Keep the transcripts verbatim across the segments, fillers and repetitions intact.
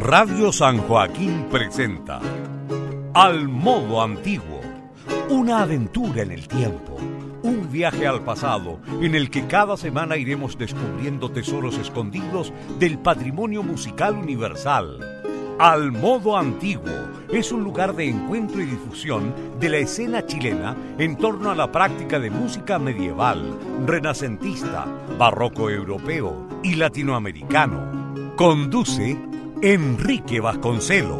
Radio San Joaquín presenta Al Modo Antiguo, una aventura en el tiempo, un viaje al pasado en el que cada semana iremos descubriendo tesoros escondidos del patrimonio musical universal. Al Modo Antiguo es un lugar de encuentro y difusión de la escena chilena en torno a la práctica de música medieval, renacentista, barroco europeo y latinoamericano. Conduce Enrique Vasconcelos.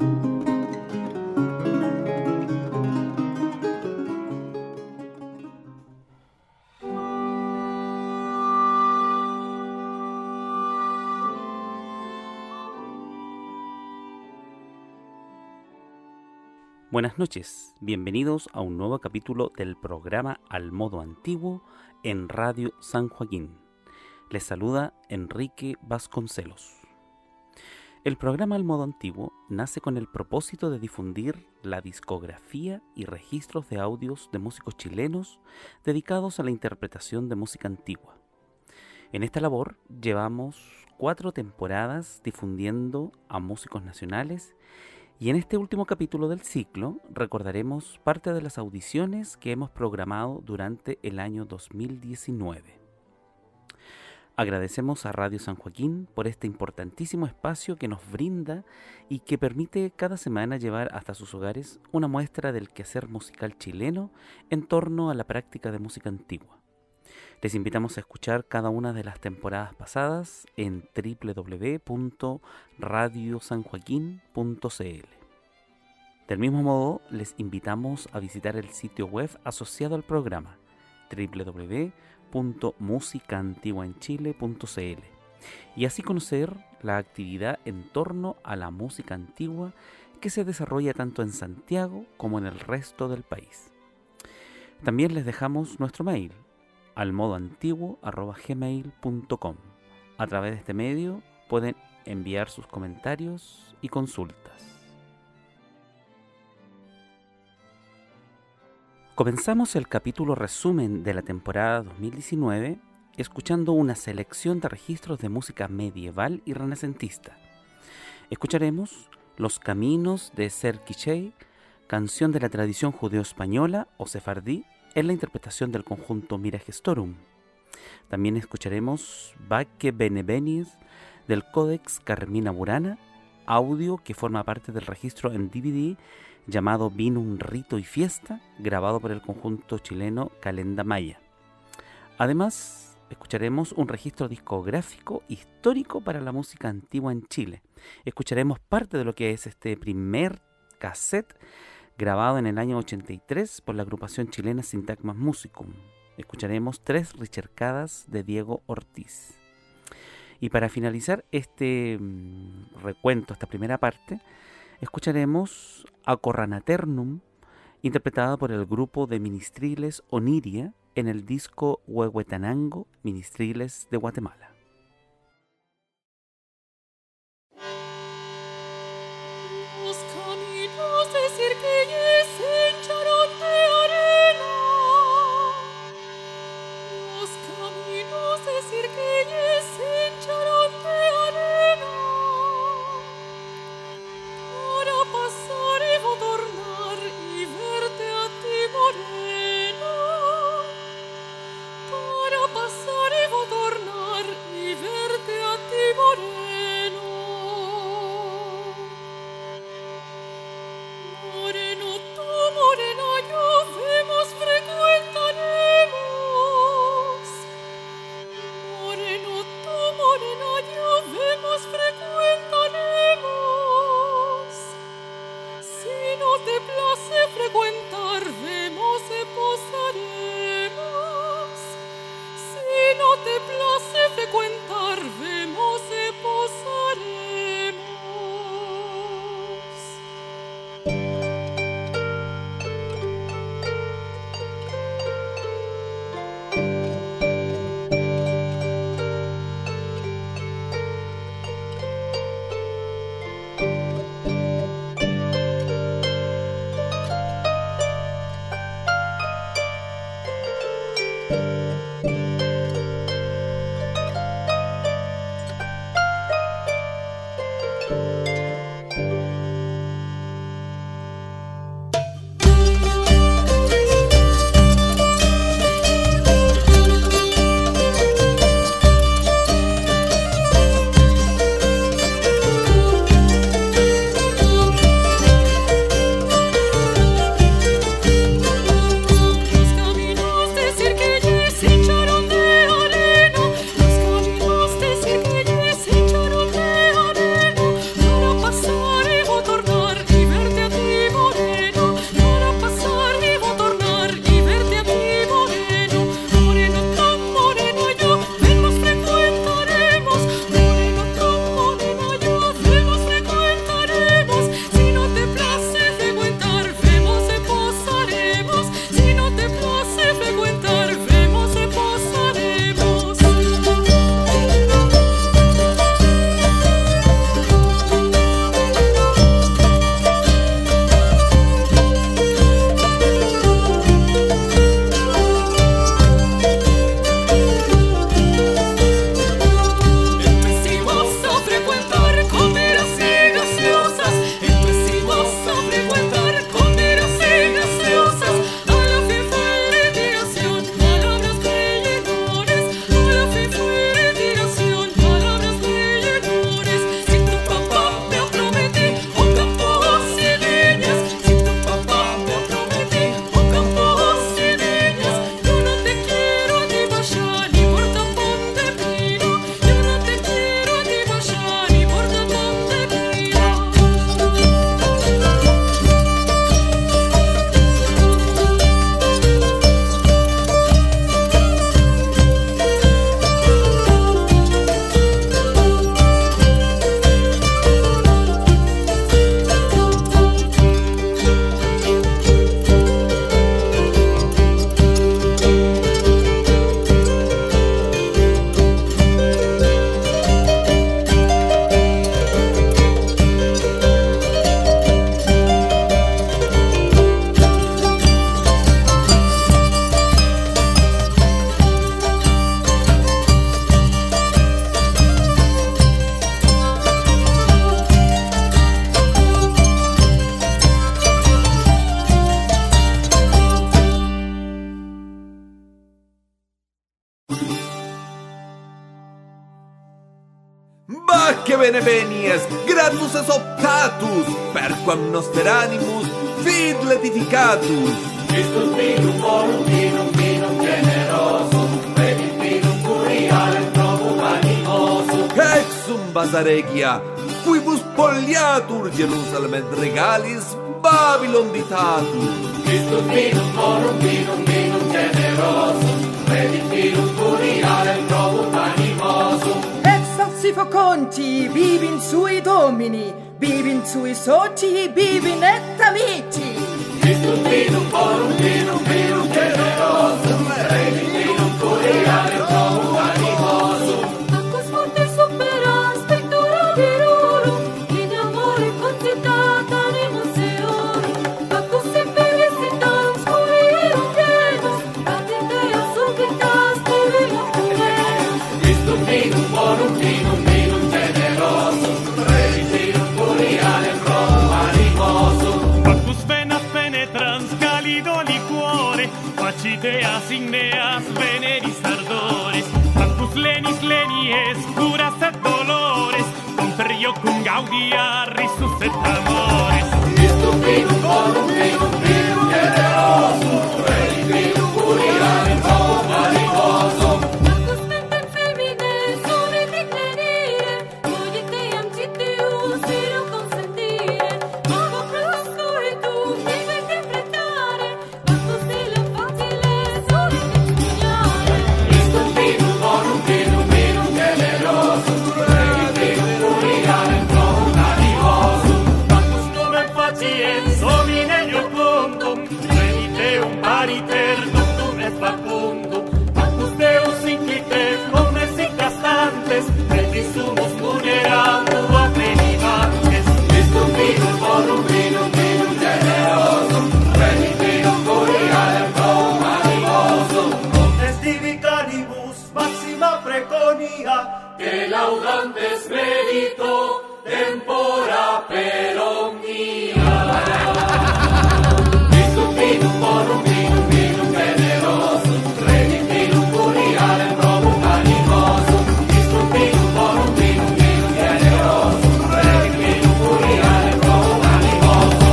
Buenas noches, bienvenidos a un nuevo capítulo del programa Al Modo Antiguo en Radio San Joaquín. Les saluda Enrique Vasconcelos. El programa Al Modo Antiguo nace con el propósito de difundir la discografía y registros de audios de músicos chilenos dedicados a la interpretación de música antigua. En esta labor llevamos cuatro temporadas difundiendo a músicos nacionales. Y en este último capítulo del ciclo recordaremos parte de las audiciones que hemos programado durante el año dos mil diecinueve. Agradecemos a Radio San Joaquín por este importantísimo espacio que nos brinda y que permite cada semana llevar hasta sus hogares una muestra del quehacer musical chileno en torno a la práctica de música antigua. Les invitamos a escuchar cada una de las temporadas pasadas en doble u doble u doble u punto radio san joaquín punto c l. Del mismo modo, les invitamos a visitar el sitio web asociado al programa doble u doble u doble u punto música antigua en chile punto c l y así conocer la actividad en torno a la música antigua que se desarrolla tanto en Santiago como en el resto del país. También les dejamos nuestro mail almodoantiguo arroba gmail punto com. A través de este medio pueden enviar sus comentarios y consultas. Comenzamos el capítulo resumen de la temporada dos mil diecinueve escuchando una selección de registros de música medieval y renacentista. Escucharemos Los Caminos de Ser Quichey, canción de la tradición judeo-española o sefardí, en la interpretación del conjunto Mira Gestorum. También escucharemos Bacche Bene Venis del Codex Carmina Burana, audio que forma parte del registro en D V D llamado Vinum Rito y Fiesta, grabado por el conjunto chileno Calenda Maya. Además, escucharemos un registro discográfico histórico para la música antigua en Chile. Escucharemos parte de lo que es este primer cassette grabado en el año ochenta y tres por la agrupación chilena Syntagmas Musicum. Escucharemos tres ricercadas de Diego Ortiz. Y para finalizar este mmm, recuento, esta primera parte, escucharemos Acorranaternum, interpretada por el grupo de Ministriles Oniria en el disco Huehuetenango, Ministriles de Guatemala. Para passare vo tornar Va che bene venies, gratus es optatus, perquam noster animus vid letificatus. Christus vinum voluntinum vinum generosum, venit vinum curialem probum animosum. Exum Basaregia, quibus poliatur Jerusalem et regalis Babylon ditatus. Christus vinum voluntinum vinum generosum, venit vinum curialem probum animosum. Exaucifo conti, bibin sui domini, bibin sui soci, bibin et amici. Christus vinum voluntinum vinum generosum, venit vinum curialem probum animosum. Accus fortes opera spectura virorum, in amore concitata animus eorum. Accus in felicitas purierum genus, at in Deo supplitas divino pueros. Christus vinum voluntinum vinum generosum, venit vinum curialem probum animosum. Accus venas penetrans calido liquore, facideas igneas veneris ardores. Accus lenis lenies curas et dolores, conferio cum gaudia risus et amores. Christus vinum voluntinum vinum generosum, venit vinum curialem probum animosum. Accus mentem femine solet declenire, cogit eam citius viro consentire. Mago prosperitum vive interpretare, accus illa facile solet expugnare. Christus vinum voluntinum vinum generosum, venit vinum curialem probum animosum. Accus numen faciens homine iocundum, venit Deum pariter ductum et facundum. Accus Deus inclites omnes incastantes, et sumus munerando a plenivantes. Christus vinum voluntinum vinum generosum, venit vinum curialem probum animosum. Est divi canibus maxima preconia, Que laudantes merito tempora per omnia. Christus vinum voluntinum vinum generosum, venit vinum curialem probum animosum. Christus vinum voluntinum vinum generosum, venit vinum curialem probum animosum.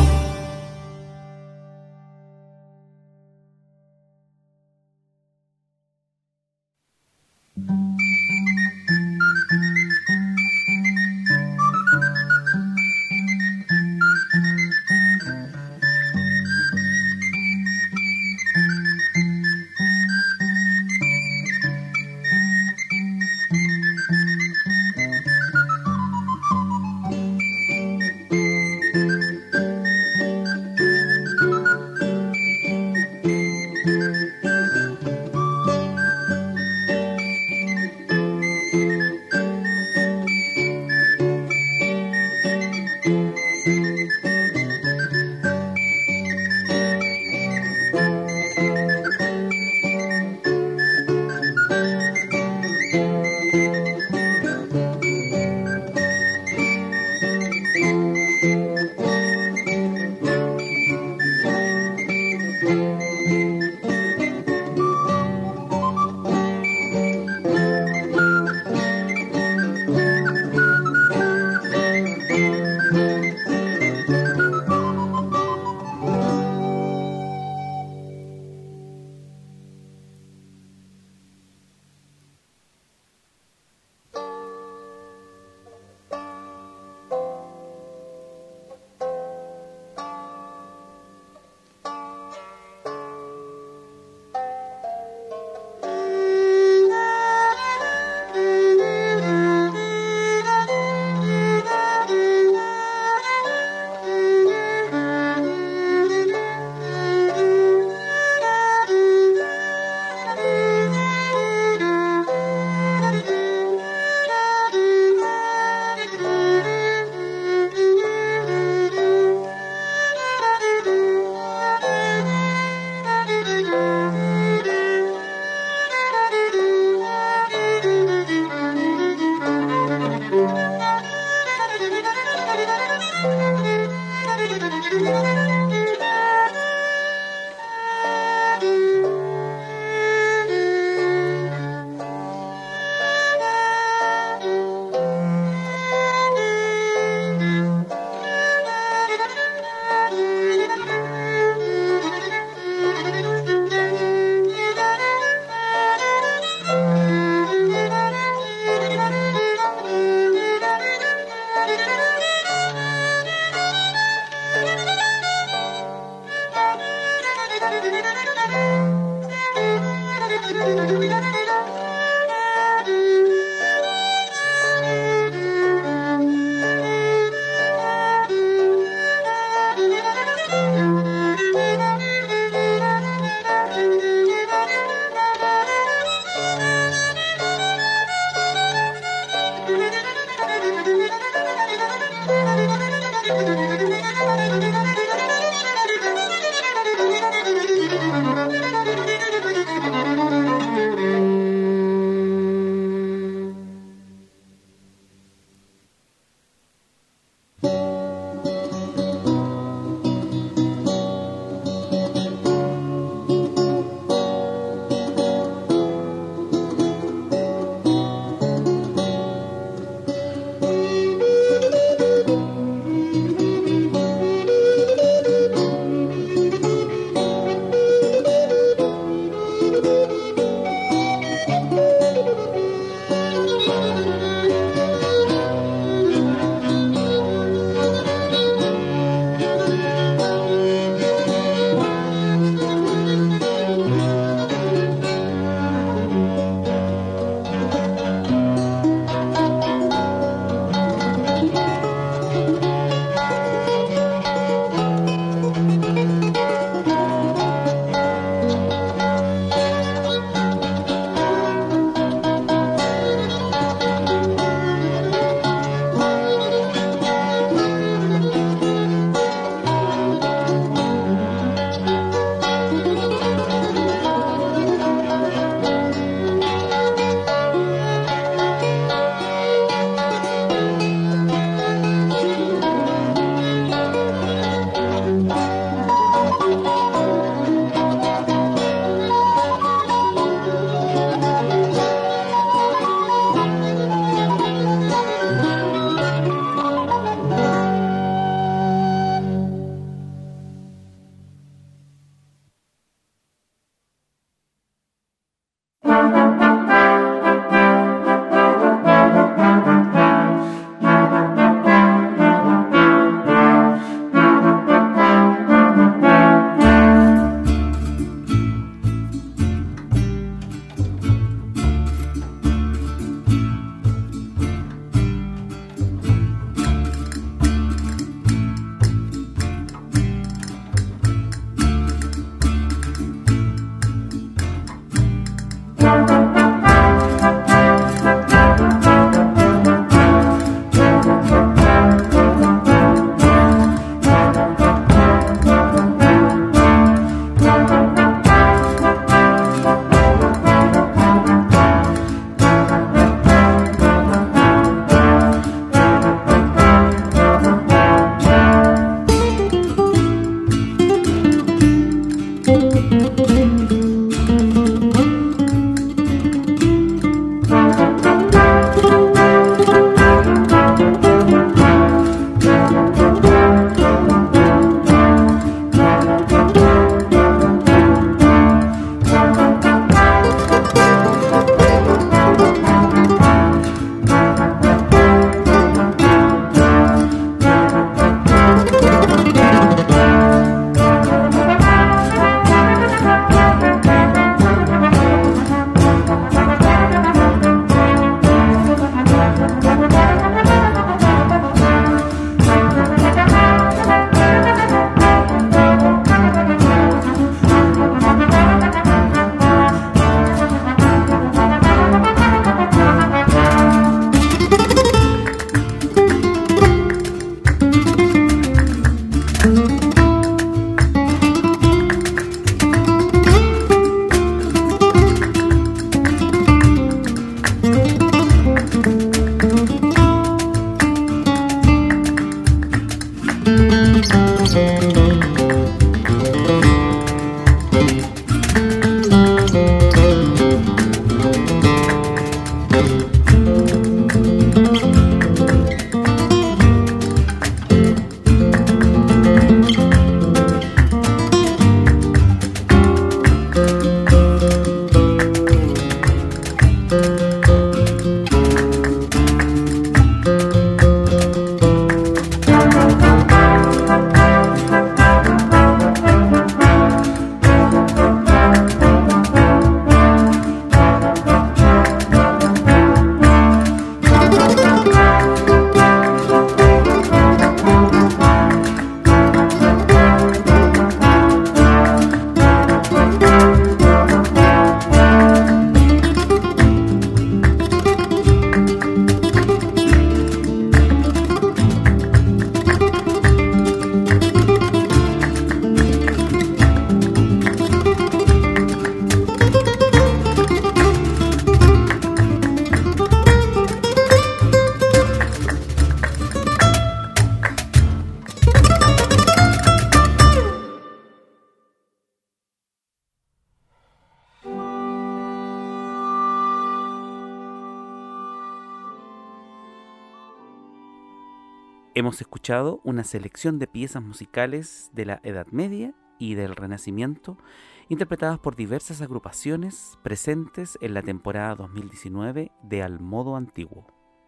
Hemos escuchado una selección de piezas musicales de la Edad Media y del Renacimiento, interpretadas por diversas agrupaciones presentes en la temporada dos mil diecinueve de Al Modo Antiguo.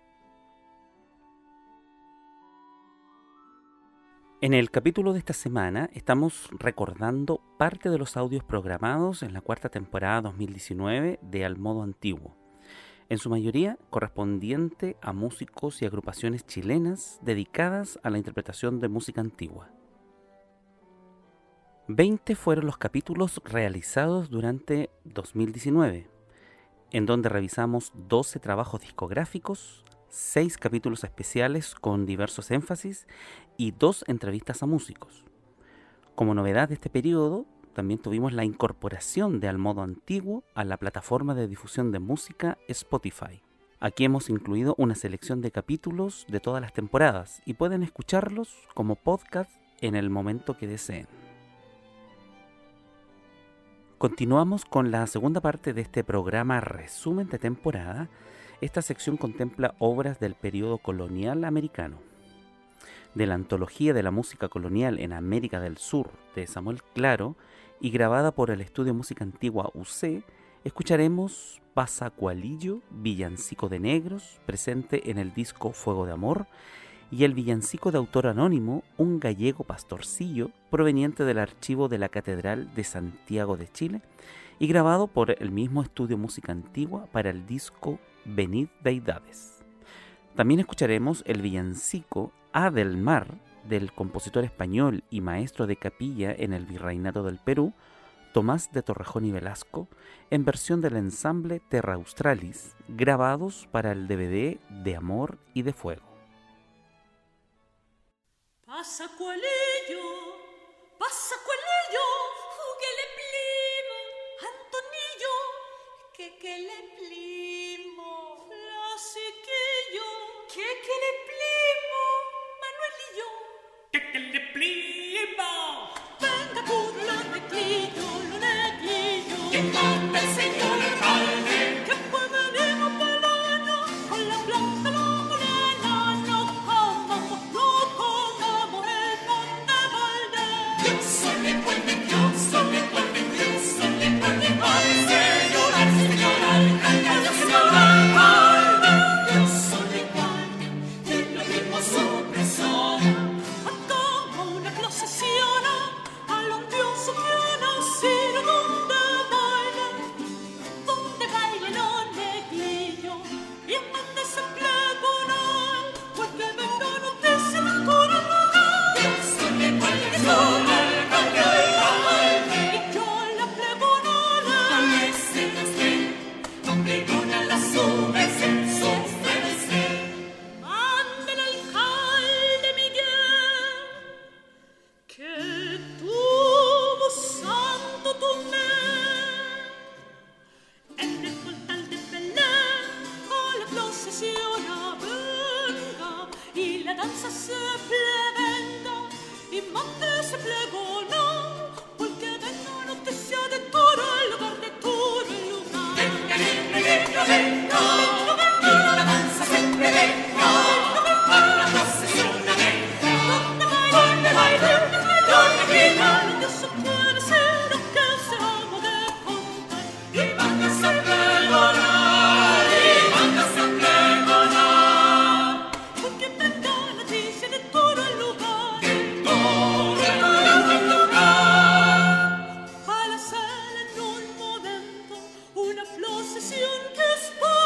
En el capítulo de esta semana estamos recordando parte de los audios programados en la cuarta temporada dos mil diecinueve de Al Modo Antiguo, en su mayoría correspondiente a músicos y agrupaciones chilenas dedicadas a la interpretación de música antigua. veinte fueron los capítulos realizados durante dos mil diecinueve, en donde revisamos doce trabajos discográficos, seis capítulos especiales con diversos énfasis y dos entrevistas a músicos. Como novedad de este periodo, también tuvimos la incorporación de Al Modo Antiguo a la plataforma de difusión de música Spotify. Aquí hemos incluido una selección de capítulos de todas las temporadas y pueden escucharlos como podcast en el momento que deseen. Continuamos con la segunda parte de este programa resumen de temporada. Esta sección contempla obras del periodo colonial americano. De la antología de la música colonial en América del Sur de Samuel Claro y grabada por el Estudio Música Antigua U C, escucharemos Pasacualillo, villancico de negros, presente en el disco Fuego de Amor, y el villancico de autor anónimo, Un gallego pastorcillo, proveniente del archivo de la Catedral de Santiago de Chile, y grabado por el mismo Estudio Música Antigua para el disco Venid Deidades. También escucharemos el villancico A del Mar, del compositor español y maestro de capilla en el Virreinato del Perú, Tomás de Torrejón y Velasco, en versión del ensamble Terra Australis, grabados para el D V D de Amor y de Fuego. Pasacualillo, Pasacualillo, juguele plimo, Antonillo, que que le plimo, Flasiquillo, que que le plimo, Manuelillo, que que le plimo, venga puro lo nequillo, lo nequillo, que manda el señor alcalde, que pues venimos pelando con la blanca la morena, no comamos, no comamos el pan de balde. Dios le puede, Dios le puede, Dios le puede, al señor, al señor alcalde, al señor alcalde, Dios le puede, y lo mismo su persona. Como una procesión a lo dioso que ha nacido donde baila, donde baila los negrillos y mande ese plegonal, porque venga noticia de todo el lugar. Dios le puede, señor alcalde, alcalde, Y yo la plegonal a ese desdén, con pregona la súbese, súbese. mande el alcalde Miguel, que tuvo santo Tomé. En el portal de Belén a la procesión venga y la danza se plevenga y mande ese plegón, porque venga noticia de todo el lugar, de todo el lugar. Venga, venga, venga, y la danza siempre venga, a la procesión venga, donde baile, donde grita, Lo que se puede ser o que se haga de contar. y mándase a pregonar, y mándase a pregonar, Porque venga noticia de todo el lugar. todo el lugar. Al hacer en un momento una procesión que es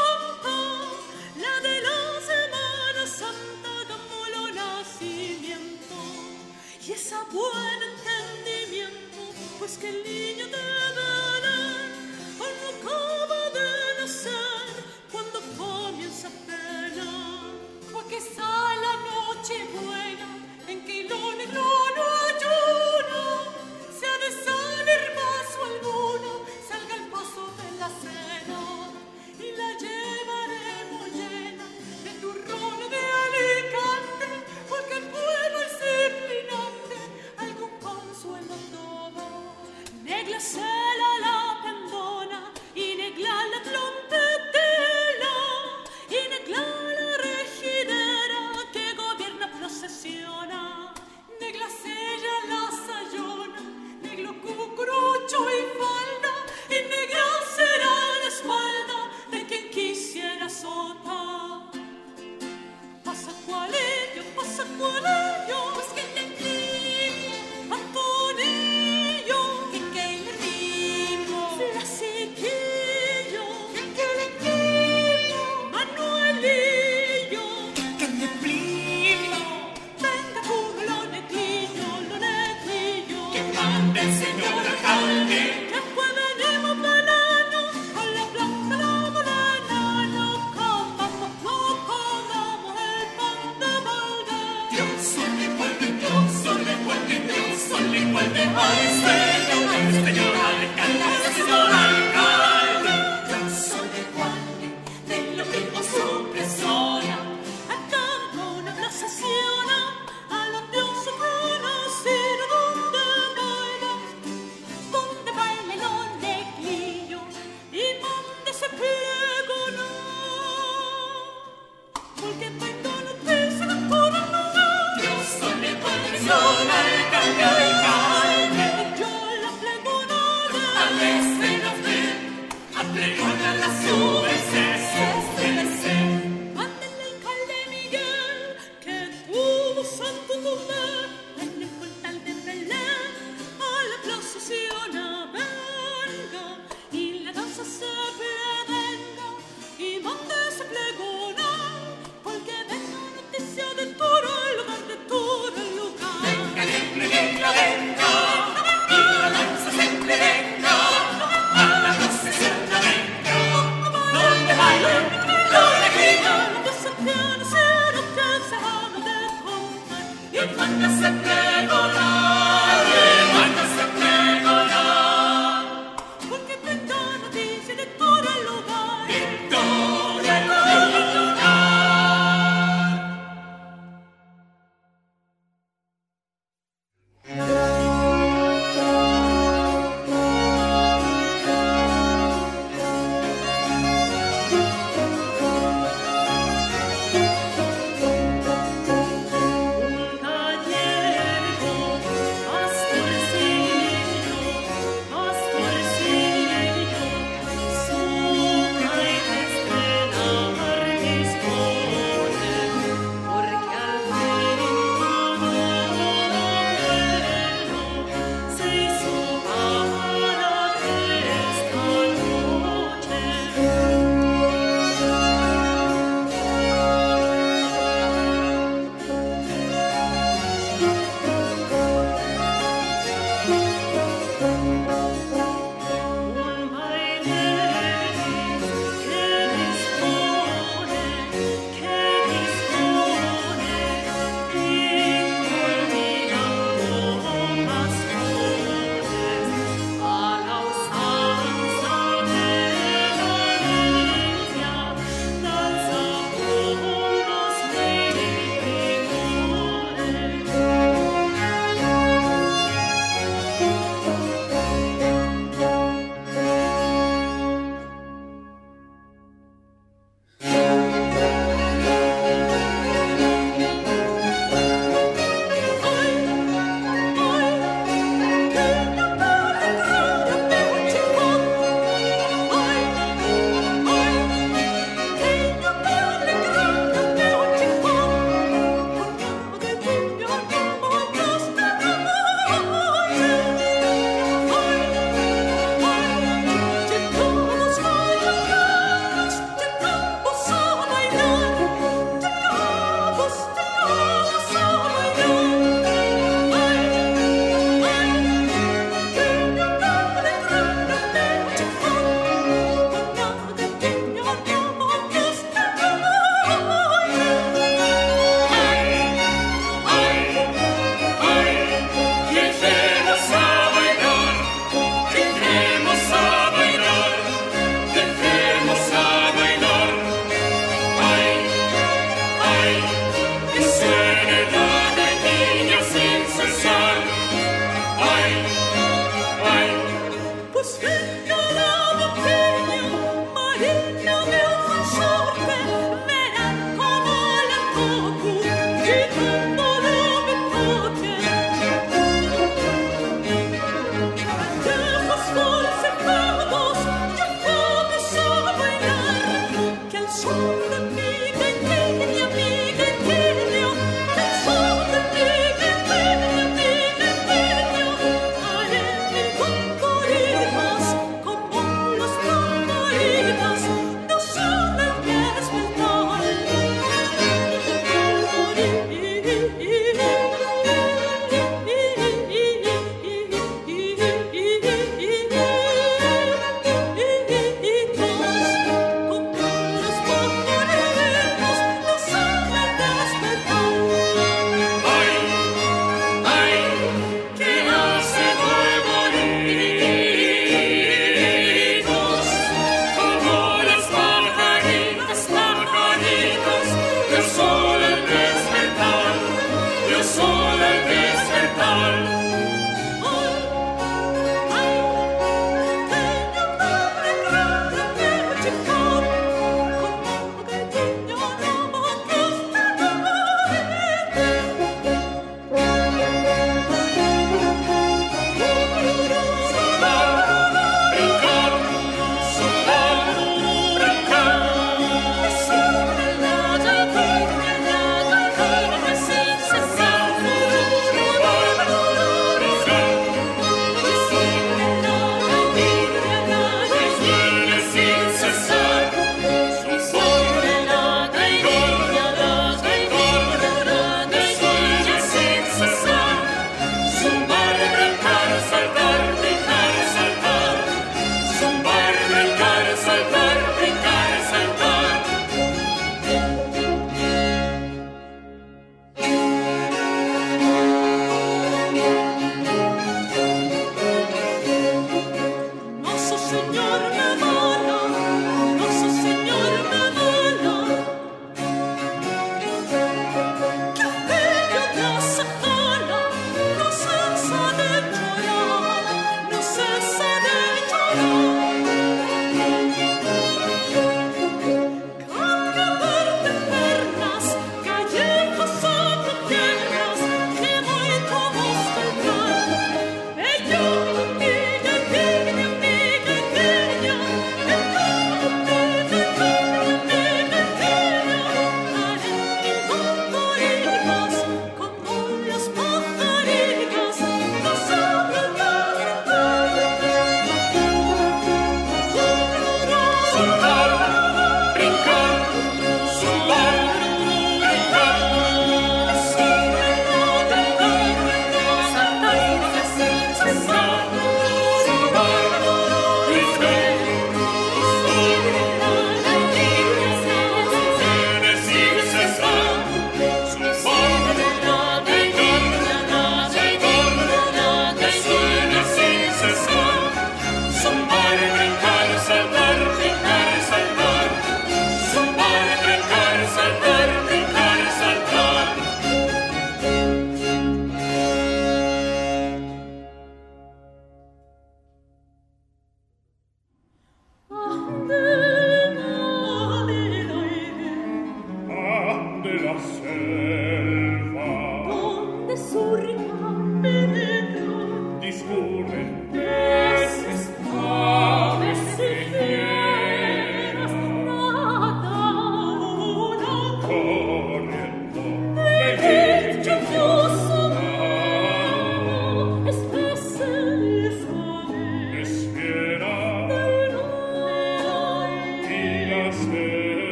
Thank you.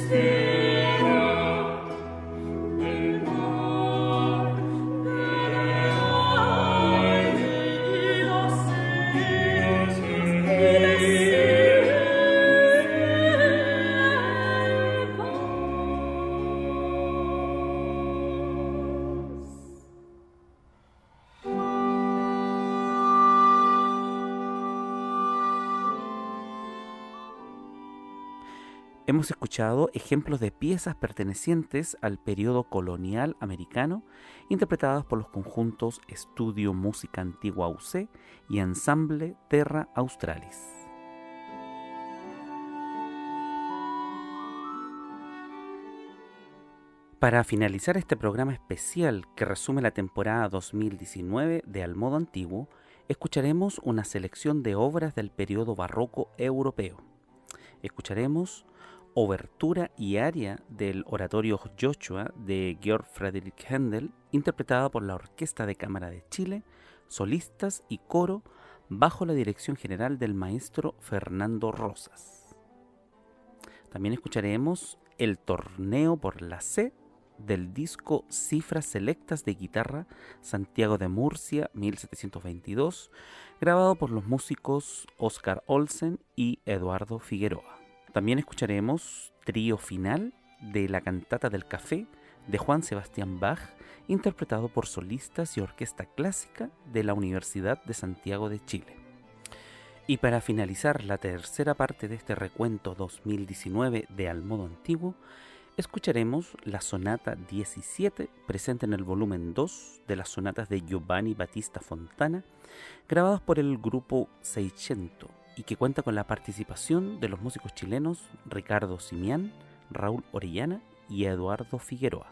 Hemos escuchado ejemplos de piezas pertenecientes al periodo colonial americano, interpretadas por los conjuntos Estudio Música Antigua U C y Ensamble Terra Australis. Para finalizar este programa especial que resume la temporada dos mil diecinueve de Al Modo Antiguo, escucharemos una selección de obras del periodo barroco europeo. Escucharemos Obertura y aria del oratorio Joshua de Georg Friedrich Händel, interpretada por la Orquesta de Cámara de Chile, solistas y coro, bajo la dirección general del maestro Fernando Rosas. También escucharemos El Torneo por la C del disco Cifras Selectas de Guitarra, Santiago de Murcia, mil setecientos veintidós, grabado por los músicos Oscar Olsen y Eduardo Figueroa. También escucharemos Trío Final de la Cantata del Café de Juan Sebastián Bach, interpretado por solistas y orquesta clásica de la Universidad de Santiago de Chile. Y para finalizar la tercera parte de este recuento dos mil diecinueve de Al Modo Antiguo, escucharemos la Sonata diecisiete, presente en el volumen dos de las sonatas de Giovanni Battista Fontana, grabadas por el grupo Seicento, y que cuenta con la participación de los músicos chilenos Ricardo Simián, Raúl Orellana y Eduardo Figueroa.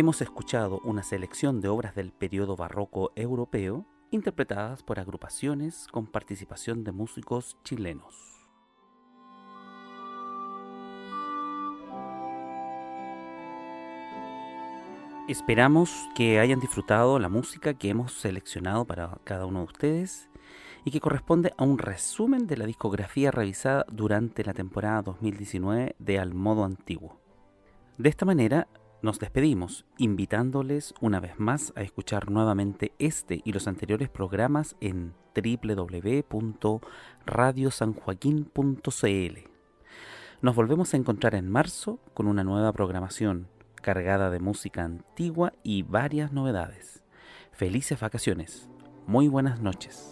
hemos escuchado una selección de obras del periodo barroco europeo interpretadas por agrupaciones con participación de músicos chilenos. Esperamos que hayan disfrutado la música que hemos seleccionado para cada uno de ustedes y que corresponde a un resumen de la discografía revisada durante la temporada dos mil diecinueve de Al Modo Antiguo. De esta manera nos despedimos, invitándoles una vez más a escuchar nuevamente este y los anteriores programas en doble u doble u doble u punto radio san joaquín punto c l. Nos volvemos a encontrar en marzo con una nueva programación cargada de música antigua y varias novedades. Felices vacaciones. Muy buenas noches.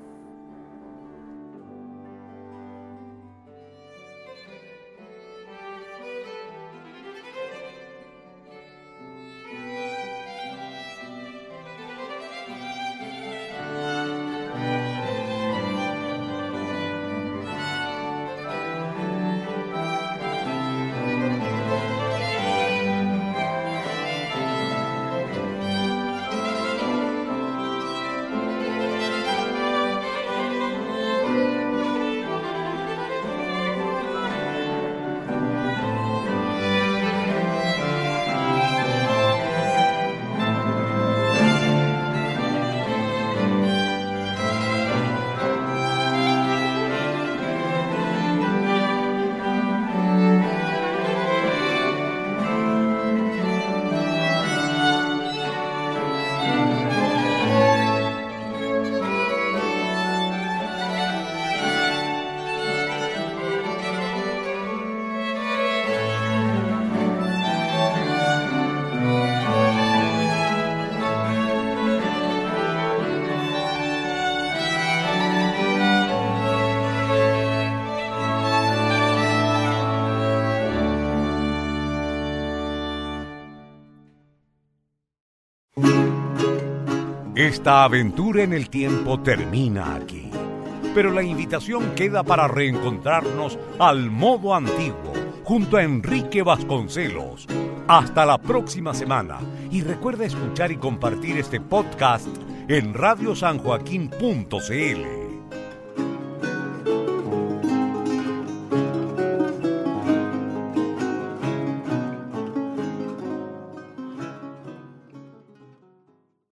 Esta aventura en el tiempo termina aquí, pero la invitación queda para reencontrarnos al modo antiguo, junto a Enrique Vasconcelos. Hasta la próxima semana, y recuerda escuchar y compartir este podcast en radio san joaquín punto c l.